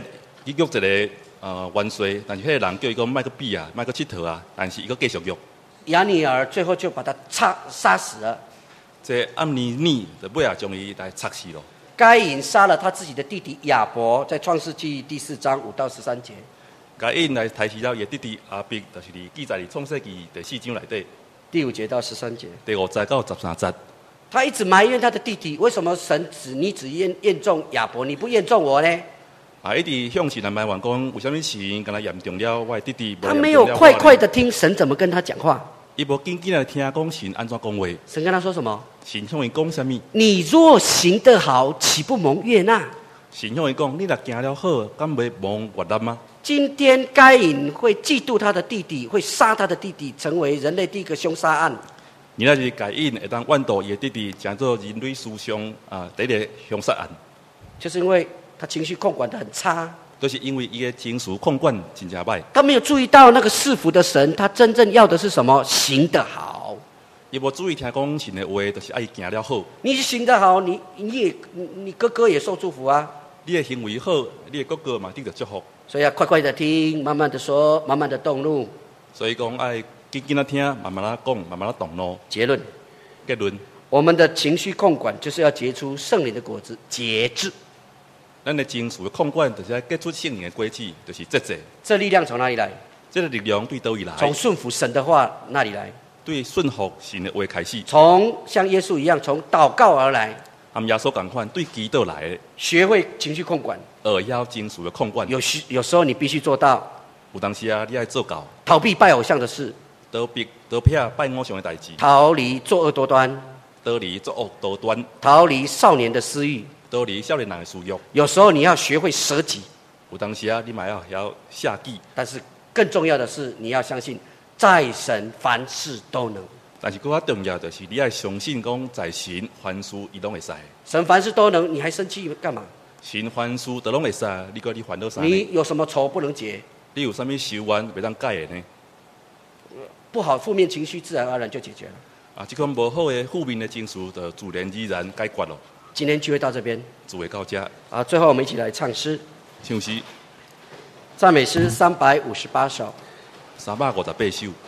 伊约一个呃元帅，但是迄个人叫伊讲莫去比啊，莫去佚佗啊，但是伊佫继续约。 亚尼尔最后就把他杀杀死了。 这暗尼尼就尾啊将伊来杀死咯。 该隐杀了他自己的弟弟亚伯，在创世纪第四章五到十三节。 该隐来杀死了伊弟弟亚伯，就是伫记载伫创世纪第四章内底。 第五节到十三节。 第五节到十三节。 他一直埋怨他的弟弟，为什么神只你只验验中亚伯，你不验中我呢？ 啊，一直向神来埋怨讲，为什么神跟他验中了我的弟弟？ 他没有快快的听神怎么跟他讲话。 伊无紧紧来听讲神安怎讲话。 神跟他说什么？ 神向伊讲什么？ 你若行得好，岂不蒙悦纳？ 神向伊讲，你若行了好，敢袂蒙悦纳吗？ 今天该隐会嫉妒他的弟弟，会杀他的弟弟，成为人类第一个凶杀案。 你那是该隐会当怨妒伊的弟弟，将做人类史上啊第一个凶杀案， 就是因为他情绪控管得很差。 都是因为伊的情绪控管真正歹。 他没有注意到那个赐福的神，他真正要的是什么？行得好。 伊无注意听讲神的话，就是爱行了好。 你行得好，你你也你哥哥也受祝福啊。 你的行为好，你的哥哥嘛得到祝福。 所以要快快的听，慢慢的说，慢慢的动怒。 所以讲爱紧紧的听，慢慢的讲，慢慢的动怒。 结论， 结论， 我们的情绪控管就是要结出圣灵的果子，节制。 咱的情绪的控管，就是要结出圣灵的果子，就是节制。 这力量从哪里来？ 这个力量对倒位来？ 从顺服神的话那里来。 对顺服神的话开始。 从像耶稣一样，从祷告而来。 和耶稣同款，对祈祷来的。 学会情绪控管。 而要情绪的控管。 有时有时候你必须做到。 有当时啊，你爱做到。 逃避拜偶像的事。 逃避逃避拜偶像的代志。 逃离作恶多端。 逃离作恶多端。 逃离少年的私欲。 逃离少年人的私欲。 有时候你要学会舍己。 有当时啊，你嘛要要下己。 但是更重要的是，你要相信，在神凡事都能。 但是更加重要的是，你要相信讲，在神凡事伊拢会使。 神凡事都能，你还生气干嘛？ 神凡事都拢会使，你讲你烦恼啥？ 你有什么仇不能结？ 你有啥物仇怨袂当解的呢？ 不好，负面情绪自然而然就解决了。 啊，这款无好的负面的情绪，就自然而然解决了。 今天聚会到这边， 聚会到这。 啊，最后我们一起来唱诗。 唱诗。 赞美诗三百五十八首。 三百五十八首。